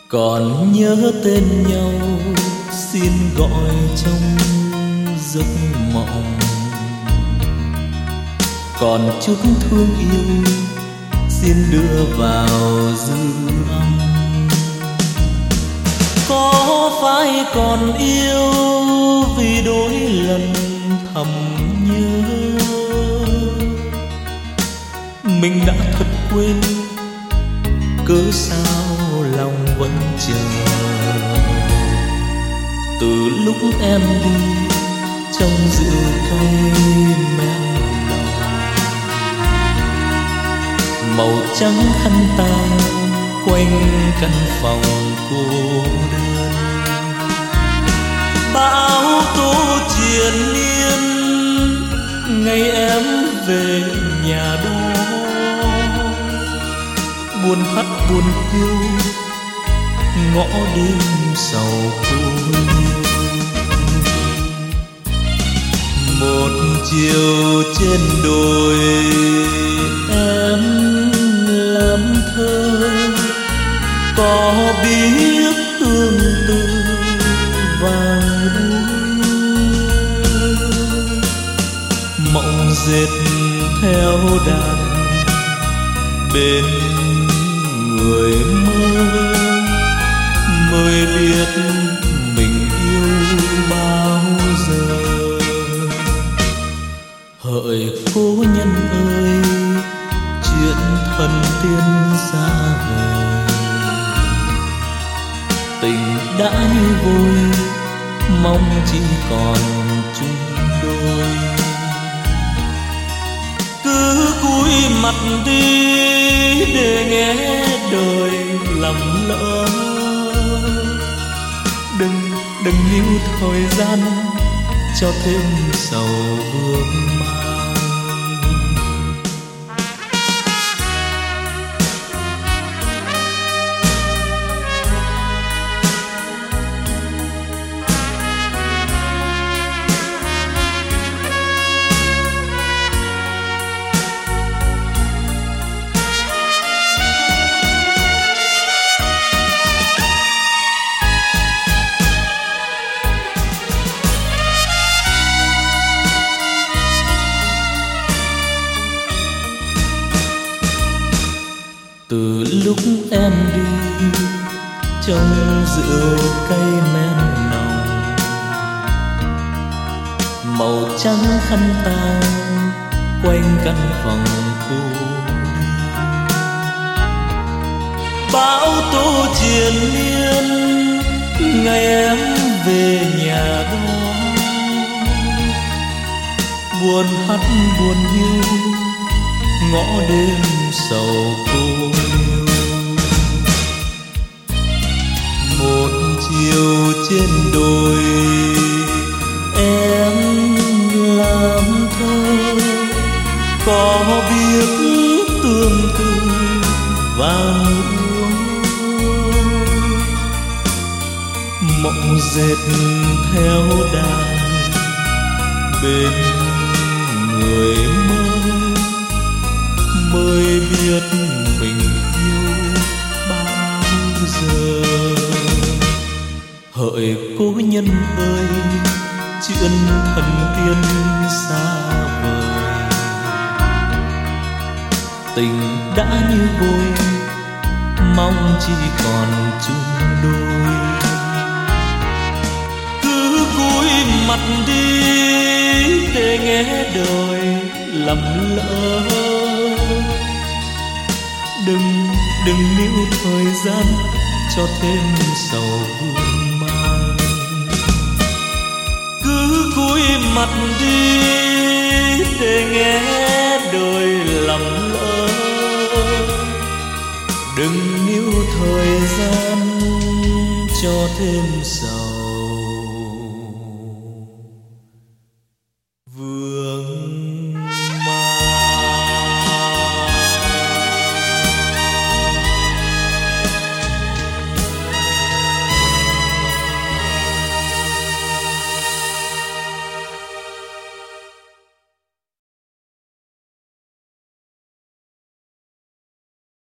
Còn nhớ tên nhau xin gọi trong giấc mộng, còn chút thương yêu xin đưa vào dư âm. Có phải còn yêu vì đôi lần thầm nhớ, mình đã thật quên cớ sao lòng vẫn chờ. Từ lúc em đi trong rượu cay men lòng, màu trắng khăn tang quanh căn phòng cô đơn. Bão tố triền miên ngày em về nhà đó, buồn hắt buồn hiu ngõ đêm sầu cô. Một chiều trên đồi em làm thơ, có biết tương tư vàng đuôi. Mộng dệt theo đàn bên người mơ, mới biết mình yêu bao giờ. Hỡi cố nhân ơi, chuyện thần tiên xa vời, tình đã như vôi mong chỉ còn chung đôi. Cứ cúi mặt đi để nghe đời lầm lỡ, đừng níu thời gian cho thêm sầu vương mang. Từ lúc em đi trong rượu cay men nồng, màu trắng khăn tang quanh căn phòng cô. Bão tố triền miên ngày em về nhà đó, buồn hắt buồn hiu ngõ đêm sầu cô liêu. Một chiều trên đồi em làm thơ, có biết tương tư vàng uống. Mộng dệt theo đàn bên người mơ, mới biết mình yêu bao giờ. Hỡi cố nhân ơi, chuyện thần tiên xa vời, tình đã như vôi mong chỉ còn chung đôi. Cứ cúi mặt đi để nghe đời lầm lỡ, đừng níu thời gian cho thêm sầu vương mang. Cứ cúi mặt đi để nghe đời lầm lỡ, đừng níu thời gian cho thêm sầu